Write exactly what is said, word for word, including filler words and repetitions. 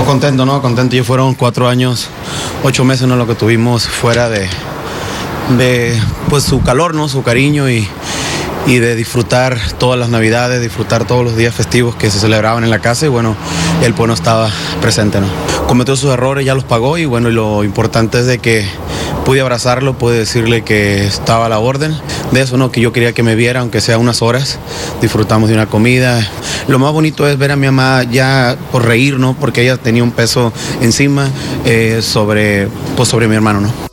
Contento, ¿no? Contento. Ya fueron cuatro años, ocho meses, ¿no? Lo que tuvimos fuera de, de pues su calor, ¿no? Su cariño y, y de disfrutar todas las navidades, disfrutar todos los días festivos que se celebraban en la casa y bueno, él pues no estaba presente, ¿no? Cometió sus errores, ya los pagó y bueno, y lo importante es de que pude abrazarlo, pude decirle que estaba a la orden de eso, ¿no? Que yo quería que me viera, aunque sea unas horas, disfrutamos de una comida. Lo más bonito es ver a mi mamá ya por reír, ¿no? Porque ella tenía un peso encima eh, sobre, pues sobre mi hermano, ¿no?